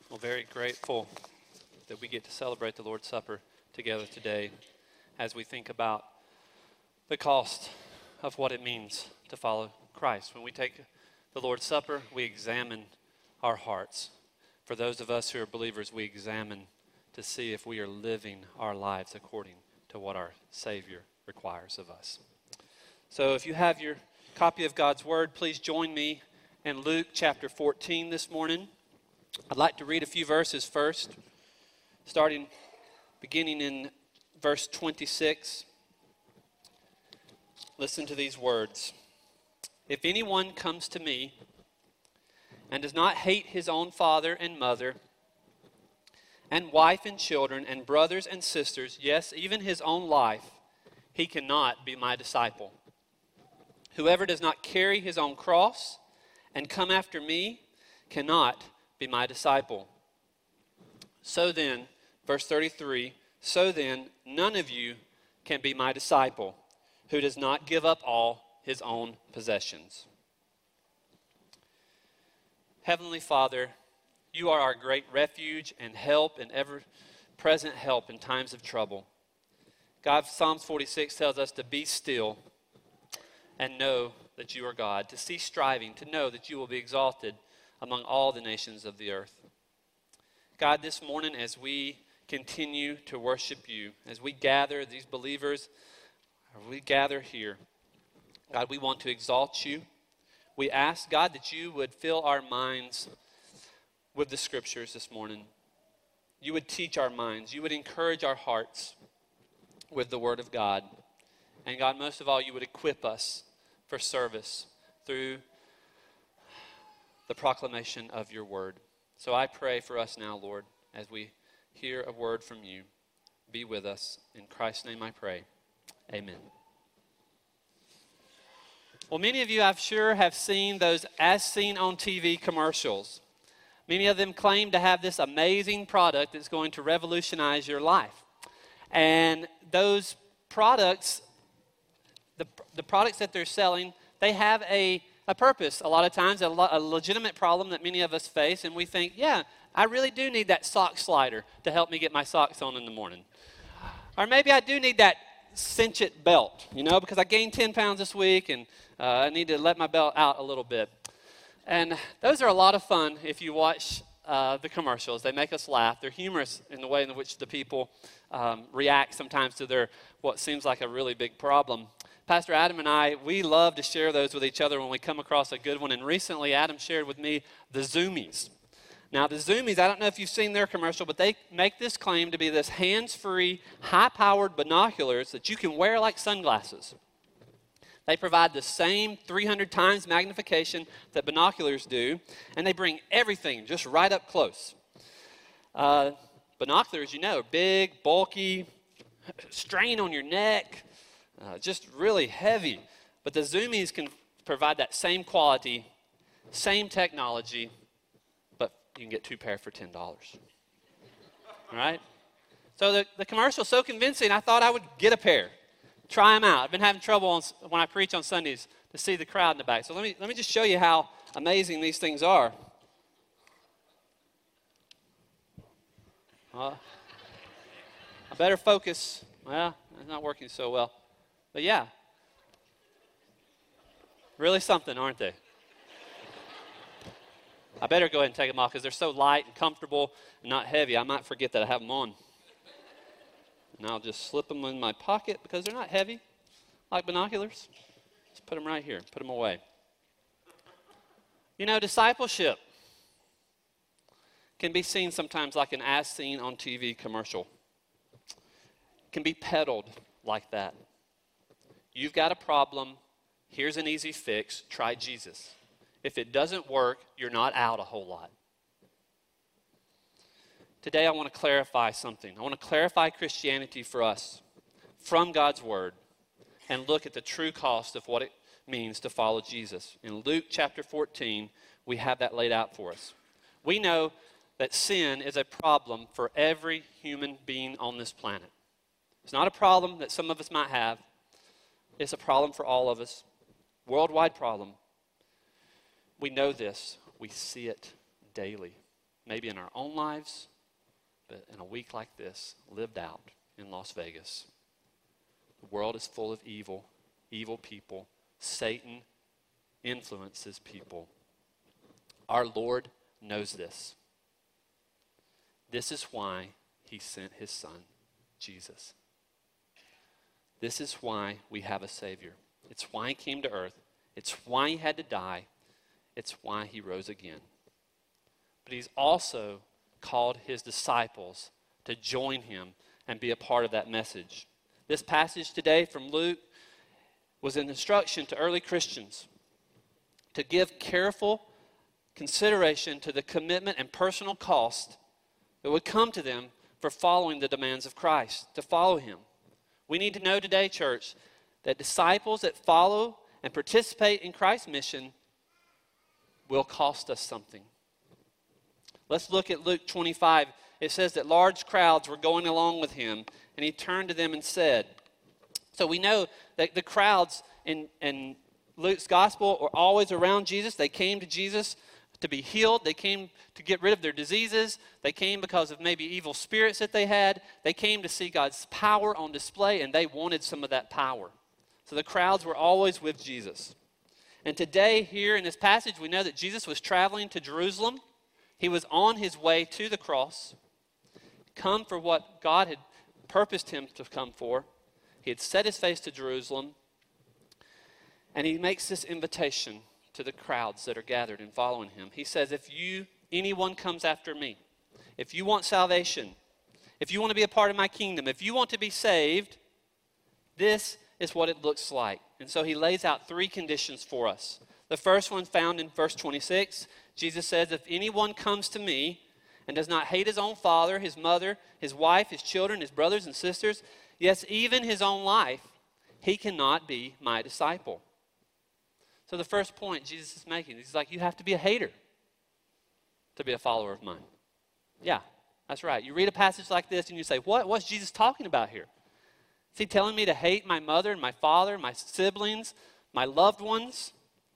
Well, very grateful that we get to celebrate the Lord's Supper together today as we think about the cost of what it means to follow Christ. When we take the Lord's Supper, we examine our hearts. For those of us who are believers, we examine to see if we are living our lives according to what our Savior requires of us. So if you have your copy of God's Word, please join me in Luke chapter 14 this morning. I'd like to read a few verses first, beginning in verse 26. Listen to these words. If anyone comes to me and does not hate his own father and mother, and wife and children, and brothers and sisters, yes, even his own life, he cannot be my disciple. Whoever does not carry his own cross and come after me cannot be my disciple. So then, verse 33, so then none of you can be my disciple who does not give up all his own possessions. Heavenly Father, you are our great refuge and help and ever-present help in times of trouble. God, Psalms 46 tells us to be still and know that you are God, to cease striving, to know that you will be exalted among all the nations of the earth. God, this morning as we continue to worship you, as we gather, these believers, we gather here, God, we want to exalt you. We ask, God, that you would fill our minds with the scriptures this morning. You would teach our minds. You would encourage our hearts with the word of God. And God, most of all, you would equip us for service through the proclamation of your word. So I pray for us now, Lord, as we hear a word from you. Be with us. In Christ's name I pray. Amen. Well, many of you, I'm sure, have seen those as seen on TV commercials. Many of them claim to have this amazing product that's going to revolutionize your life. And those products, the products that they're selling, they have a purpose. A lot of times, a legitimate problem that many of us face, and we think, yeah, I really do need that sock slider to help me get my socks on in the morning. Or maybe I do need that cinch-it belt, because I gained 10 pounds this week, and I need to let my belt out a little bit. And those are a lot of fun if you watch the commercials. They make us laugh. They're humorous in the way in which the people react sometimes to what seems like a really big problem. Pastor Adam and I, we love to share those with each other when we come across a good one. And recently, Adam shared with me the Zoomies. Now, the Zoomies, I don't know if you've seen their commercial, but they make this claim to be this hands-free, high-powered binoculars that you can wear like sunglasses. They provide the same 300 times magnification that binoculars do, and they bring everything just right up close. Binoculars, are big, bulky, strain on your neck, just really heavy. But the Zoomies can provide that same quality, same technology, but you can get 2 pair for $10. All right? So the commercial is so convincing, I thought I would get a pair. Try them out. I've been having trouble when I preach on Sundays to see the crowd in the back. So let me just show you how amazing these things are. I better focus. Well, it's not working so well. But yeah, really something, aren't they? I better go ahead and take them off because they're so light and comfortable and not heavy. I might forget that I have them on. And I'll just slip them in my pocket because they're not heavy like binoculars. Just put them right here. Put them away. Discipleship can be seen sometimes like an as seen on TV commercial. It can be peddled like that. You've got a problem. Here's an easy fix. Try Jesus. If it doesn't work, you're not out a whole lot. Today I want to clarify something. I want to clarify Christianity for us from God's Word and look at the true cost of what it means to follow Jesus. In Luke chapter 14, we have that laid out for us. We know that sin is a problem for every human being on this planet. It's not a problem that some of us might have. It's a problem for all of us. Worldwide problem. We know this. We see it daily. maybe in our own lives, but in a week like this, lived out in Las Vegas. The world is full of evil people. Satan influences people. Our Lord knows this. This is why he sent his son, Jesus. This is why we have a Savior. It's why he came to earth. It's why he had to die. It's why he rose again. But he's also called his disciples to join him and be a part of that message. This passage today from Luke was an instruction to early Christians to give careful consideration to the commitment and personal cost that would come to them for following the demands of Christ, to follow him. We need to know today, church, that disciples that follow and participate in Christ's mission will cost us something. Let's look at Luke 25. It says that large crowds were going along with him, and he turned to them and said, so we know that the crowds in Luke's gospel were always around Jesus. They came to Jesus to be healed. They came to get rid of their diseases. They came because of maybe evil spirits that they had. They came to see God's power on display, and they wanted some of that power. So the crowds were always with Jesus. And today, here in this passage, we know that Jesus was traveling to Jerusalem. He was on his way to the cross, come for what God had purposed him to come for. He had set his face to Jerusalem, and he makes this invitation to the crowds that are gathered and following him. He says, if anyone comes after me, if you want salvation, if you want to be a part of my kingdom, if you want to be saved, this is what it looks like. And so he lays out three conditions for us. The first one found in verse 26. Jesus says, if anyone comes to me and does not hate his own father, his mother, his wife, his children, his brothers and sisters, yes, even his own life, he cannot be my disciple. So the first point Jesus is making, he's like, you have to be a hater to be a follower of mine. Yeah, that's right. You read a passage like this and you say, what's Jesus talking about here? Is he telling me to hate my mother and my father, my siblings, my loved ones?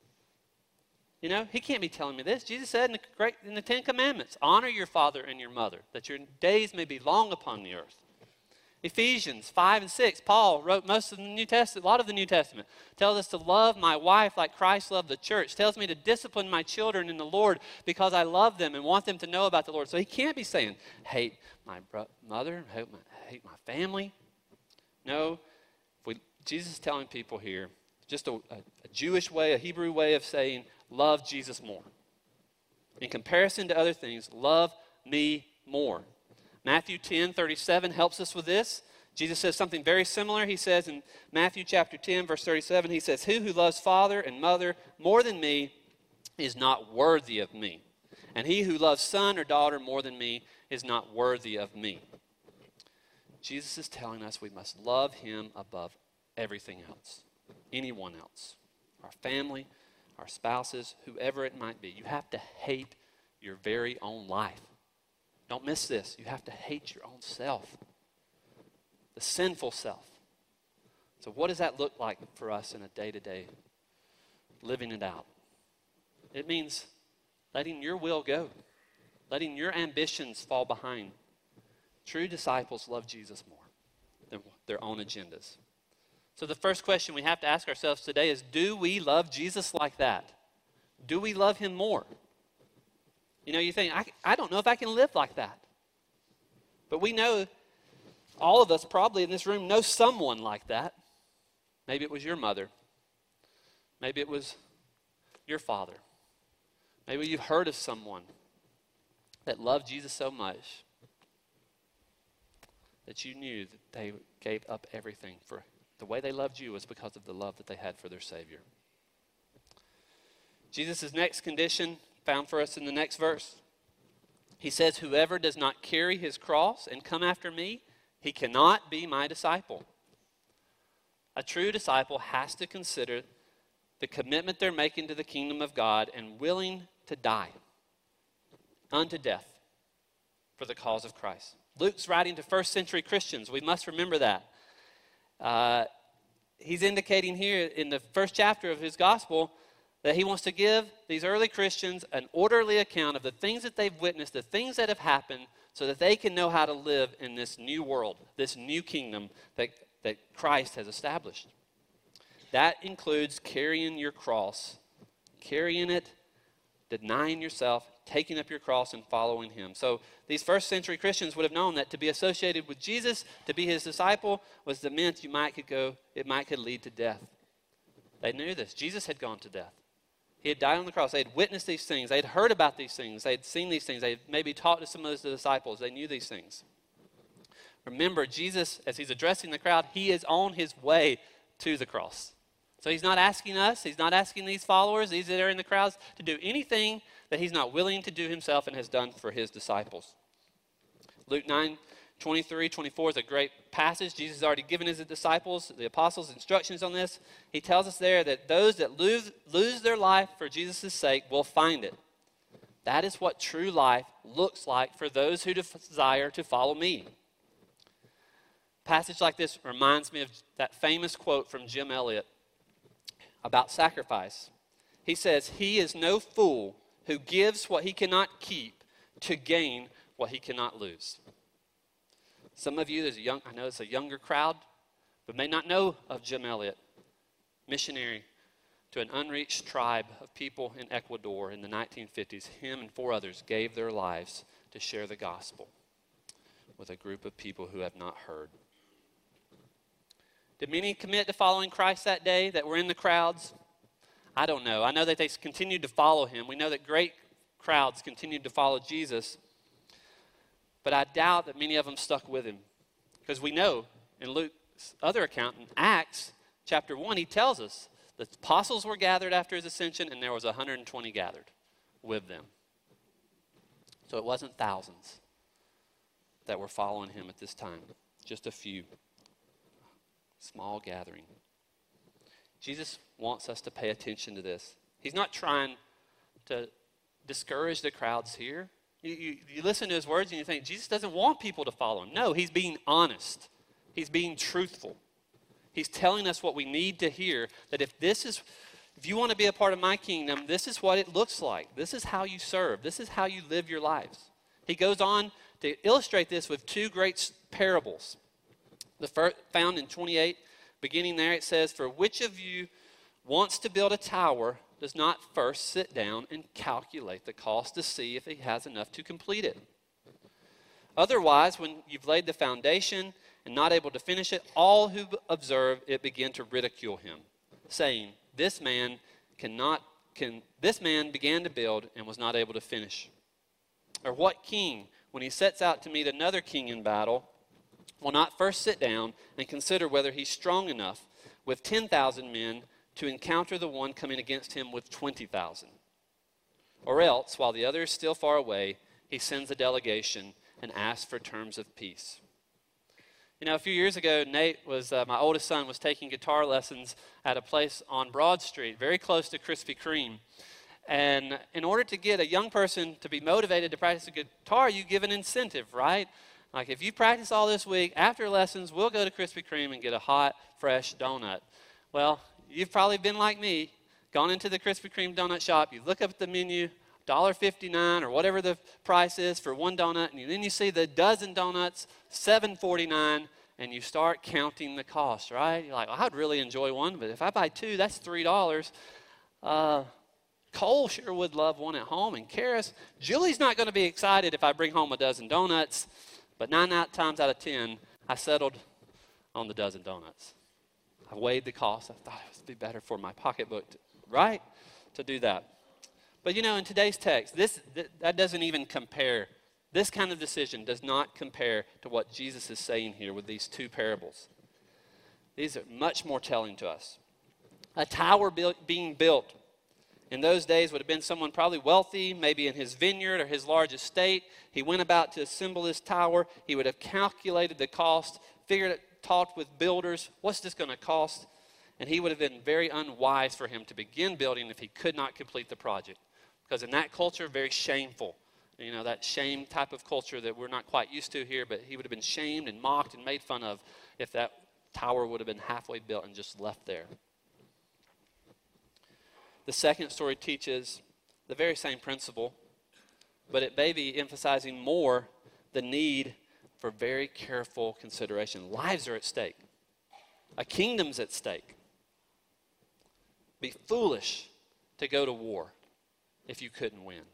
You know, he can't be telling me this. Jesus said in the Ten Commandments, honor your father and your mother, that your days may be long upon the earth. Ephesians 5 and 6, Paul wrote most of the New Testament, a lot of the New Testament, tells us to love my wife like Christ loved the church, tells me to discipline my children in the Lord because I love them and want them to know about the Lord. So he can't be saying, hate my mother, hate my family. No, Jesus is telling people here, just a Jewish way, a Hebrew way of saying, love Jesus more. In comparison to other things, love me more. Matthew 10:37 helps us with this. Jesus says something very similar. He says in Matthew chapter 10, verse 37, he says, he who loves father and mother more than me is not worthy of me. And he who loves son or daughter more than me is not worthy of me. Jesus is telling us we must love him above everything else, anyone else, our family, our spouses, whoever it might be. You have to hate your very own life. Don't miss this. You have to hate your own self, the sinful self. So what does that look like for us in a day-to-day living it out? It means letting your will go, letting your ambitions fall behind. True disciples love Jesus more than their own agendas. So the first question we have to ask ourselves today is, do we love Jesus like that? Do we love him more? You know, you think, I don't know if I can live like that. But we know, all of us probably in this room know someone like that. Maybe it was your mother. Maybe it was your father. Maybe you've heard of someone that loved Jesus so much that you knew that they gave up everything for the way they loved you was because of the love that they had for their Savior. Jesus' next condition found for us in the next verse. He says, whoever does not carry his cross and come after me, he cannot be my disciple. A true disciple has to consider the commitment they're making to the kingdom of God and willing to die unto death for the cause of Christ. Luke's writing to first century Christians. We must remember that. He's indicating here in the first chapter of his gospel that he wants to give these early Christians an orderly account of the things that they've witnessed, the things that have happened, so that they can know how to live in this new world, this new kingdom that Christ has established. That includes carrying your cross, carrying it, denying yourself, taking up your cross, and following him. So these first century Christians would have known that to be associated with Jesus, to be his disciple, was the meant it could lead to death. They knew this. Jesus had gone to death. He had died on the cross. They had witnessed these things. They had heard about these things. They had seen these things. They had maybe talked to some of the disciples. They knew these things. Remember, Jesus, as he's addressing the crowd, he is on his way to the cross. So he's not asking us, he's not asking these followers, these that are in the crowds, to do anything that he's not willing to do himself and has done for his disciples. Luke 9:23-24 is a great passage. Jesus has already given his disciples, the apostles, instructions on this. He tells us there that those that lose their life for Jesus' sake will find it. That is what true life looks like for those who desire to follow me. A passage like this reminds me of that famous quote from Jim Elliot about sacrifice. He says, "He is no fool who gives what he cannot keep to gain what he cannot lose." Some of you, I know it's a younger crowd, but may not know of Jim Elliot, missionary to an unreached tribe of people in Ecuador in the 1950s. Him and 4 others gave their lives to share the gospel with a group of people who have not heard. Did many commit to following Christ that day that were in the crowds? I don't know. I know that they continued to follow him. We know that great crowds continued to follow Jesus. But I doubt that many of them stuck with him. Because we know in Luke's other account, in Acts chapter 1, he tells us the apostles were gathered after his ascension and there was 120 gathered with them. So it wasn't thousands that were following him at this time. Just a few. Small gathering. Jesus wants us to pay attention to this. He's not trying to discourage the crowds here. You listen to his words and you think, Jesus doesn't want people to follow him. No, he's being honest. He's being truthful. He's telling us what we need to hear, that if you want to be a part of my kingdom, this is what it looks like. This is how you serve. This is how you live your lives. He goes on to illustrate this with 2 great parables. The first, found in 28, beginning there, it says, "For which of you wants to build a tower does not first sit down and calculate the cost to see if he has enough to complete it? Otherwise, when you've laid the foundation and not able to finish it, all who observe it begin to ridicule him, saying, this man began to build and was not able to finish. Or what king, when he sets out to meet another king in battle, will not first sit down and consider whether he's strong enough with 10,000 men to encounter the one coming against him with 20,000? Or else, while the other is still far away, he sends a delegation and asks for terms of peace." You know, a few years ago, Nate my oldest son, was taking guitar lessons at a place on Broad Street, very close to Krispy Kreme. And in order to get a young person to be motivated to practice the guitar, you give an incentive, right? Like, if you practice all this week, after lessons, we'll go to Krispy Kreme and get a hot, fresh donut. Well, you've probably been like me, gone into the Krispy Kreme donut shop, you look up at the menu, $1.59 or whatever the price is for one donut, and then you see the dozen donuts, $7.49, and you start counting the cost, right? You're like, well, I'd really enjoy one, but if I buy 2, that's $3. Cole sure would love one at home, and Karis, Julie's not going to be excited if I bring home a dozen donuts, but 9 times out of 10, I settled on the dozen donuts. I weighed the cost. I thought it would be better for my pocketbook, to do that. But you know, in today's text, that doesn't even compare. This kind of decision does not compare to what Jesus is saying here with these 2 parables. These are much more telling to us. A tower being built in those days would have been someone probably wealthy, maybe in his vineyard or his large estate. He went about to assemble his tower. He would have calculated the cost, talked with builders, what's this going to cost? And he would have been very unwise for him to begin building if he could not complete the project. Because in that culture, very shameful. You know, that shame type of culture that we're not quite used to here, but he would have been shamed and mocked and made fun of if that tower would have been halfway built and just left there. The second story teaches the very same principle, but it may be emphasizing more the need for very careful consideration. Lives are at stake. A kingdom's at stake. Be foolish to go to war if you couldn't win.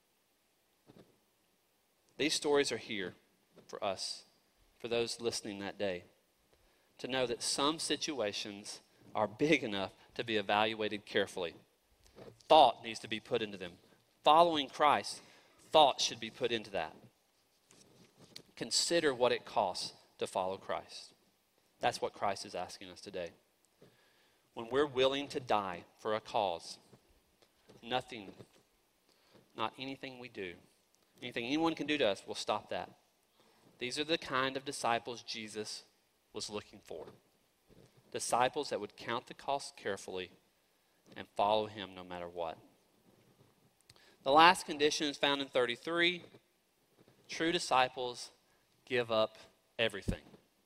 These stories are here for us, for those listening that day, to know that some situations are big enough to be evaluated carefully. Thought needs to be put into them. Following Christ, thought should be put into that. Consider what it costs to follow Christ. That's what Christ is asking us today. When we're willing to die for a cause, nothing, not anything we do, anything anyone can do to us will stop that. These are the kind of disciples Jesus was looking for. Disciples that would count the cost carefully and follow him no matter what. The last condition is found in 33. True disciples give up everything.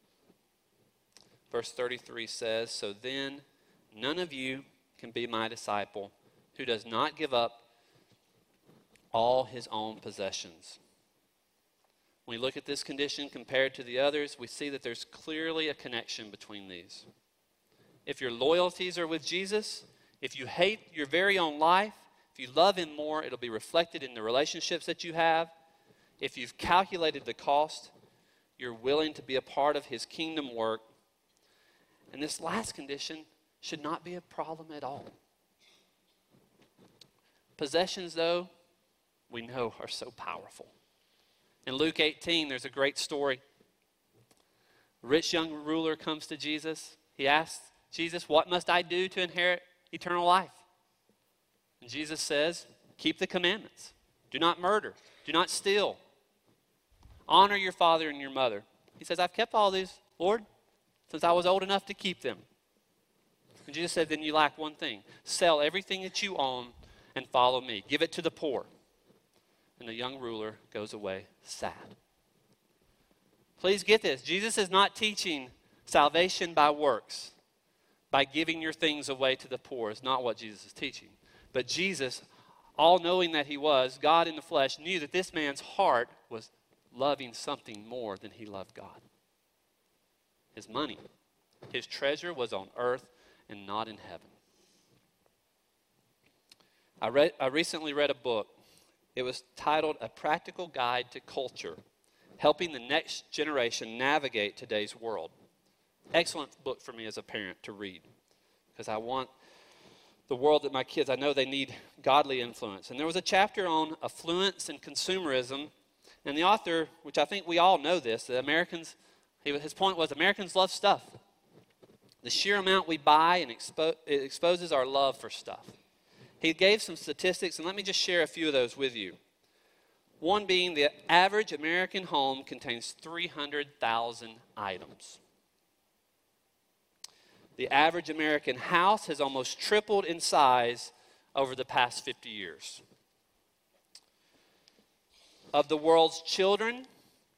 Verse 33 says, "So then none of you can be my disciple who does not give up all his own possessions." When we look at this condition compared to the others, we see that there's clearly a connection between these. If your loyalties are with Jesus, if you hate your very own life, if you love him more, it'll be reflected in the relationships that you have. If you've calculated the cost, you're willing to be a part of his kingdom work. And this last condition should not be a problem at all. Possessions, though, we know are so powerful. In Luke 18, there's a great story. A rich young ruler comes to Jesus. He asks Jesus, "What must I do to inherit eternal life?" And Jesus says, "Keep the commandments. Do not murder. Do not steal. Honor your father and your mother." He says, "I've kept all these, Lord, since I was old enough to keep them." And Jesus said, "Then you lack one thing. Sell everything that you own and follow me. Give it to the poor." And the young ruler goes away sad. Please get this. Jesus is not teaching salvation by works, by giving your things away to the poor. Is not what Jesus is teaching. But Jesus, all knowing that he was, God in the flesh, knew that this man's heart was loving something more than he loved God. His money. His treasure was on earth and not in heaven. I recently read a book. It was titled "A Practical Guide to Culture, Helping the Next Generation Navigate Today's World." Excellent book for me as a parent to read, because I want the world that my kids, I know they need godly influence. And there was a chapter on affluence and consumerism, and the author, which I think we all know this, the Americans, his point was Americans love stuff. The sheer amount we buy and it exposes our love for stuff. He gave some statistics, and let me just share a few of those with you. One being the average American home contains 300,000 items. The average American house has almost tripled in size over the past 50 years. Of the world's children,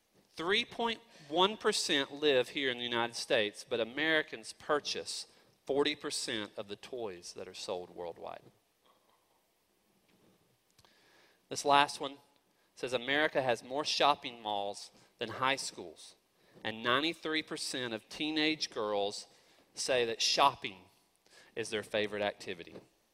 3.1% live here in the United States, but Americans purchase 40% of the toys that are sold worldwide. This last one says America has more shopping malls than high schools, and 93% of teenage girls say that shopping is their favorite activity.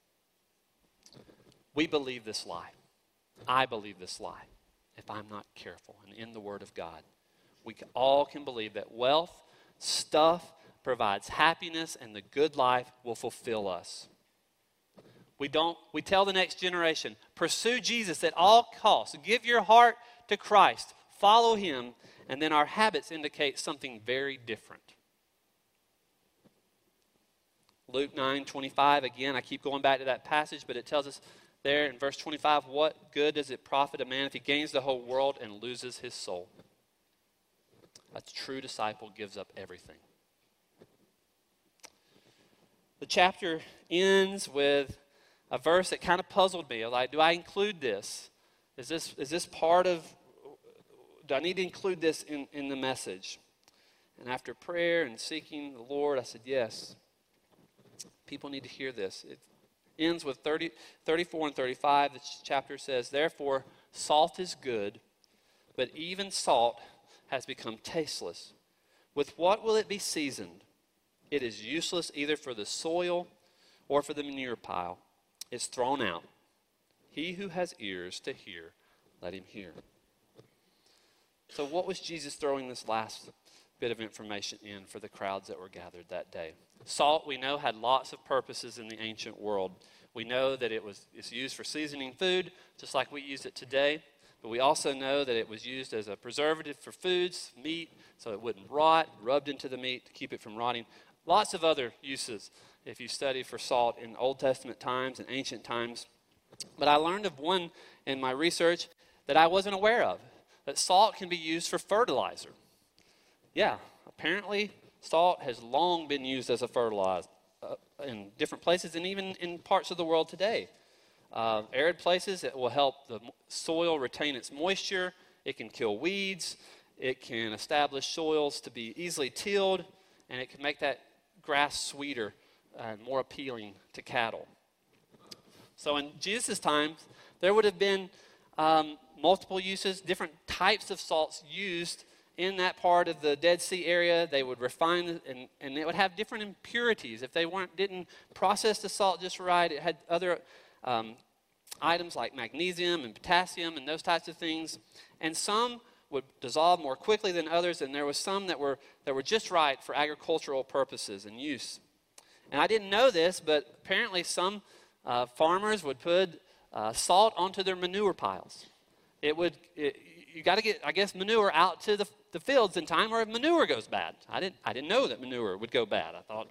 We believe this lie. I believe this lie if I'm not careful. And in the Word of God, we all can believe that wealth, stuff, provides happiness, and the good life will fulfill us. We tell the next generation, pursue Jesus at all costs. Give your heart to Christ. Follow him. And then our habits indicate something very different. Luke 9:25, again, I keep going back to that passage, but it tells us there in verse 25, what good does it profit a man if he gains the whole world and loses his soul? A true disciple gives up everything. The chapter ends with a verse that kind of puzzled me. I was like, do I include this? Is this part of, do I need to include this in the message? And after prayer and seeking the Lord, I said, yes. People need to hear this. ends with 34 and 35. The chapter says, "Therefore, salt is good, but even salt has become tasteless. With what will it be seasoned? It is useless either for the soil or for the manure pile. It's thrown out. He who has ears to hear, let him hear." So what was Jesus throwing this last bit of information in for the crowds that were gathered that day? Salt, we know, had lots of purposes in the ancient world. We know that it's used for seasoning food, just like we use it today. But we also know that it was used as a preservative for foods, meat, so it wouldn't rot, rubbed into the meat to keep it from rotting. Lots of other uses if you study for salt in Old Testament times and ancient times. But I learned of one in my research that I wasn't aware of, that salt can be used for fertilizer. Yeah, apparently salt has long been used as a fertilizer in different places and even in parts of the world today. Arid places, it will help the soil retain its moisture. It can kill weeds. It can establish soils to be easily tilled, and it can make that grass sweeter and more appealing to cattle. So in Jesus' time, there would have been multiple uses, different types of salts used in that part of the Dead Sea area. They would refine and it would have different impurities. If they didn't process the salt just right, it had other items like magnesium and potassium and those types of things. And some would dissolve more quickly than others, and there was some that were just right for agricultural purposes and use. And I didn't know this, but apparently some farmers would put salt onto their manure piles. You got to get, I guess, manure out to the fields in time, or manure goes bad. I didn't know that manure would go bad. I thought,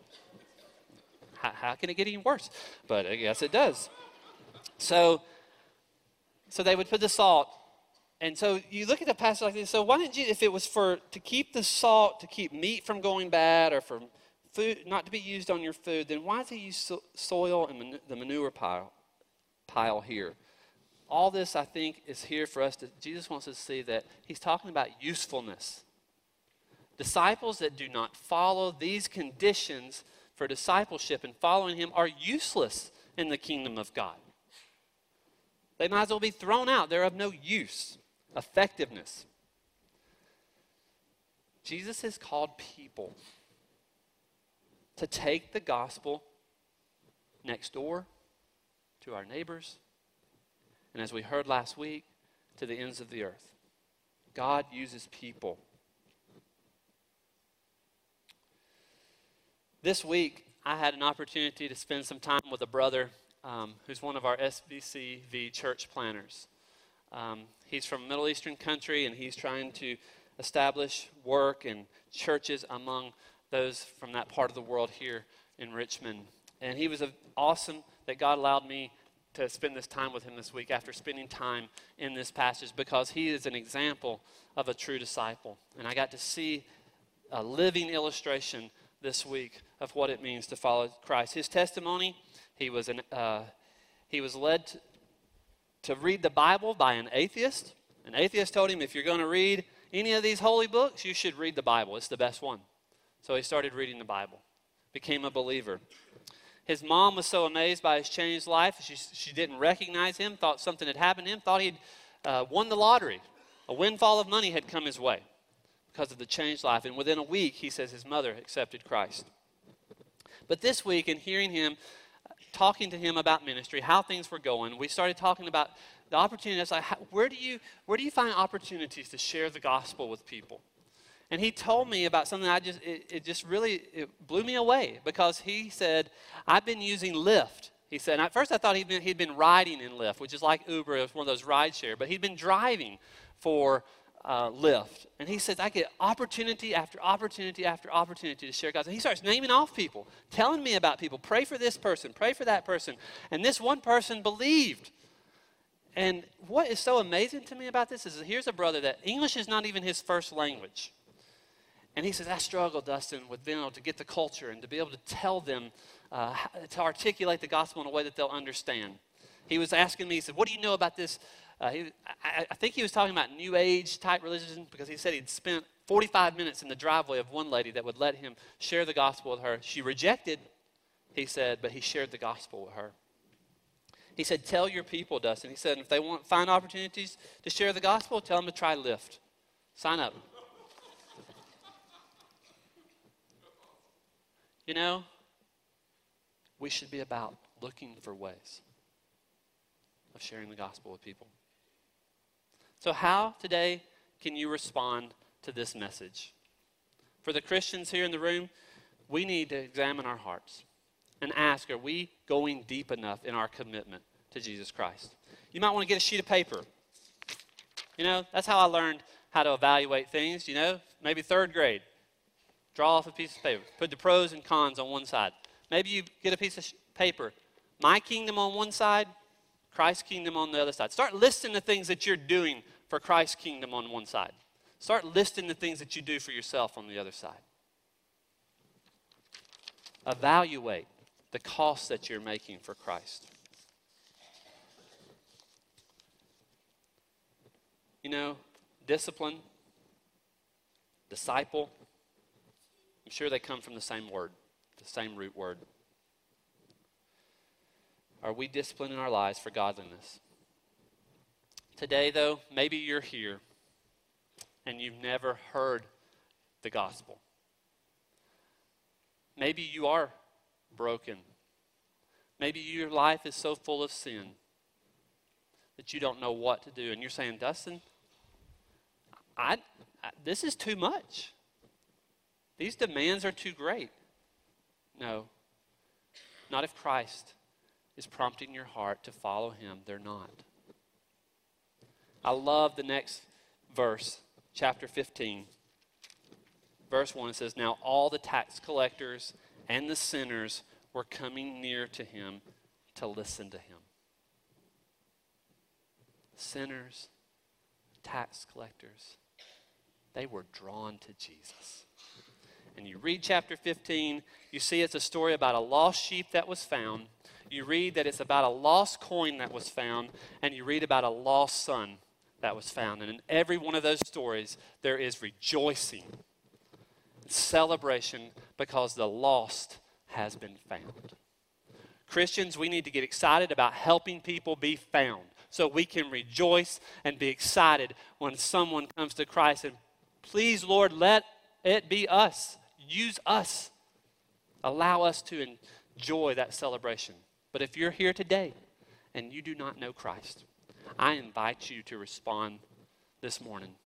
how can it get any worse? But I guess it does. So they would put the salt. And so you look at the passage like this. So why didn't you, if it was to keep the salt, to keep meat from going bad, or for food not to be used on your food, then why does he use soil and the manure pile here? All this, I think, is here for us Jesus wants us to see that he's talking about usefulness. Disciples that do not follow these conditions for discipleship and following him are useless in the kingdom of God. They might as well be thrown out. They're of no use, effectiveness. Jesus has called people to take the gospel next door to our neighbors, and as we heard last week, to the ends of the earth. God uses people. This week, I had an opportunity to spend some time with a brother who's one of our SBCV church planners. He's from a Middle Eastern country, and he's trying to establish work and churches among those from that part of the world here in Richmond. And he was awesome that God allowed me to spend this time with him this week after spending time in this passage, because he is an example of a true disciple. And I got to see a living illustration this week of what it means to follow Christ. His testimony, he was led to read the Bible by an atheist. An atheist told him, if you're going to read any of these holy books, you should read the Bible. It's the best one. So he started reading the Bible, became a believer. His mom was so amazed by his changed life. She didn't recognize him, thought something had happened to him, thought he'd won the lottery. A windfall of money had come his way because of the changed life. And within a week, he says his mother accepted Christ. But this week, in hearing him, talking to him about ministry, how things were going, we started talking about the opportunities. Like, where do you find opportunities to share the gospel with people? And he told me about something it blew me away, because he said, I've been using Lyft. He said, at first I thought he'd been riding in Lyft, which is like Uber. It was one of those ride share, but he'd been driving for Lyft. And he says, I get opportunity after opportunity after opportunity to share God's. And he starts naming off people, telling me about people. Pray for this person, pray for that person. And this one person believed. And what is so amazing to me about this is that here's a brother that English is not even his first language. And he says, I struggle, Dustin, with being able to get the culture and to be able to tell them, to articulate the gospel in a way that they'll understand. He was asking me, he said, what do you know about this? I think he was talking about New Age type religion, because he said he'd spent 45 minutes in the driveway of one lady that would let him share the gospel with her. She rejected, he said, but he shared the gospel with her. He said, tell your people, Dustin. He said, if they find opportunities to share the gospel, tell them to try Lyft. Sign up. You know, we should be about looking for ways of sharing the gospel with people. So how today can you respond to this message? For the Christians here in the room, we need to examine our hearts and ask, are we going deep enough in our commitment to Jesus Christ? You might want to get a sheet of paper. You know, that's how I learned how to evaluate things, you know, maybe third grade. Draw off a piece of paper. Put the pros and cons on one side. Maybe you get a piece of paper. My kingdom on one side, Christ's kingdom on the other side. Start listing the things that you're doing for Christ's kingdom on one side. Start listing the things that you do for yourself on the other side. Evaluate the cost that you're making for Christ. You know, discipline, disciple, I'm sure they come from the same word, the same root word. Are we disciplining our lives for godliness? Today, though, maybe you're here and you've never heard the gospel. Maybe you are broken. Maybe your life is so full of sin that you don't know what to do. And you're saying, Dustin, this is too much. These demands are too great. No, not if Christ is prompting your heart to follow him. They're not. I love the next verse, chapter 15. Verse 1, it says, now all the tax collectors and the sinners were coming near to him to listen to him. Sinners, tax collectors, they were drawn to Jesus. And you read chapter 15, you see it's a story about a lost sheep that was found. You read that it's about a lost coin that was found, and you read about a lost son that was found. And in every one of those stories, there is rejoicing, celebration, because the lost has been found. Christians, we need to get excited about helping people be found so we can rejoice and be excited when someone comes to Christ. And please, Lord, let it be us. Use us. Allow us to enjoy that celebration. But if you're here today and you do not know Christ, I invite you to respond this morning